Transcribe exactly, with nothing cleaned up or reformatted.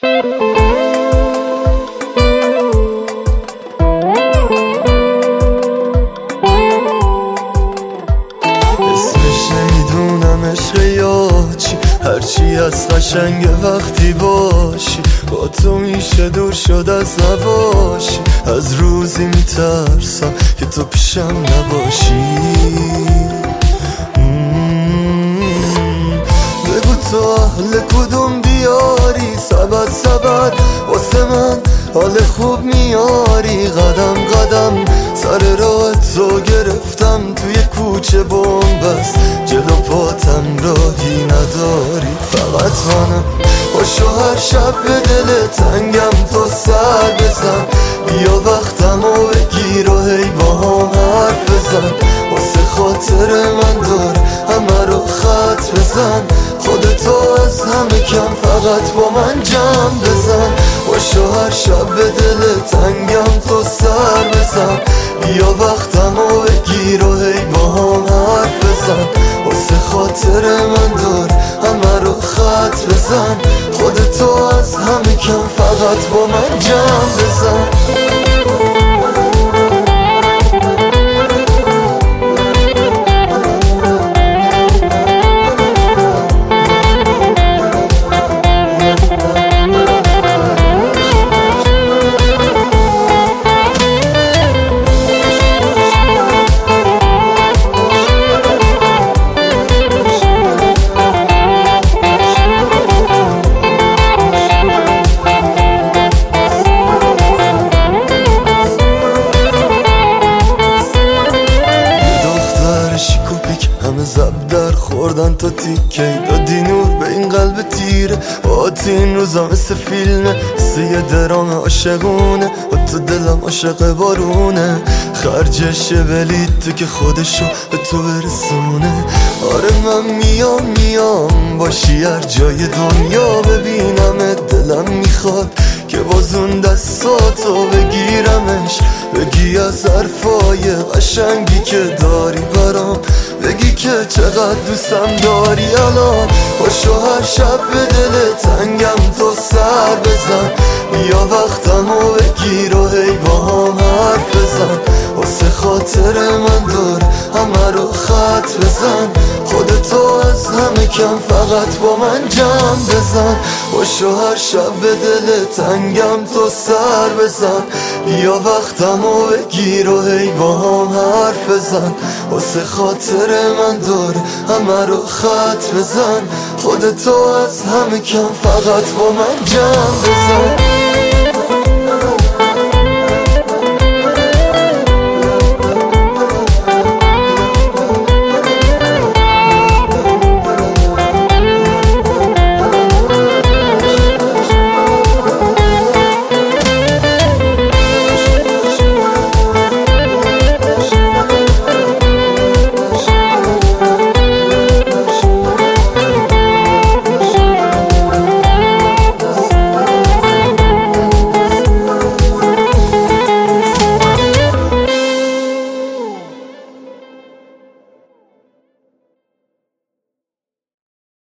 اسمش نمیدونم عشق یا چی، هرچی از قشنگ وقتی باشی، با تو میشه دور شد از نباشی. از روزی میترسم که تو پیشم نباشی. بگو تو اهل کدوم بیاری، سبد سبد واسه من حال خوب میاری. قدم قدم سر راه تو گرفتم، توی کوچه بومبست جلو پاتم راهی نداری. فقط منم باشو هر شب به دل تنگم تو سر بزن. بیا وقتم و بگیر و هی با هم حرف بزن. واسه خاطر من دار همه رو خط بزن. خودتو از همه کم فقط با من جمع بزن. باشو هر شب به دل تنگم تو سر بزن. بیا وقتم و بگیر و هی با هم حرف بزن. واسه خاطر من دار همه رو خط بزن. خودتو از همه کم فقط با من جمع بزن. همه زب در خوردن تا تیکه دادی نور به این قلب تیره. باهات این روزا مثل فیلمه، مثل یه درام عاشقونه. با تو دلم عاشق بارونه، خرجشه ولی تو که خودشو به تو برسونه. آره من میام میام باشی هر جای دنیا ببینم. دلم میخواد که باز اون دستاتو بگیرمش، بگی از حرفای قشنگی که داری برام، بگی که چقدر دوستم داری. الان باشو هر شب به دل تنگم تو سر بزن. بیا وقتم و بگیر و هی با هم حرف بزن. واسه خاطر من دار همه رو خط بزن. خودتو از همه کم فقط با من جمع بزن. باشو هر شب به دل تنگم تو سر بزن. بیا وقتم و بگیر و هی با هم حرف بزن. واسه خاطر من دار همه رو خط بزن. خودتو از همه کم فقط با من جمع بزن.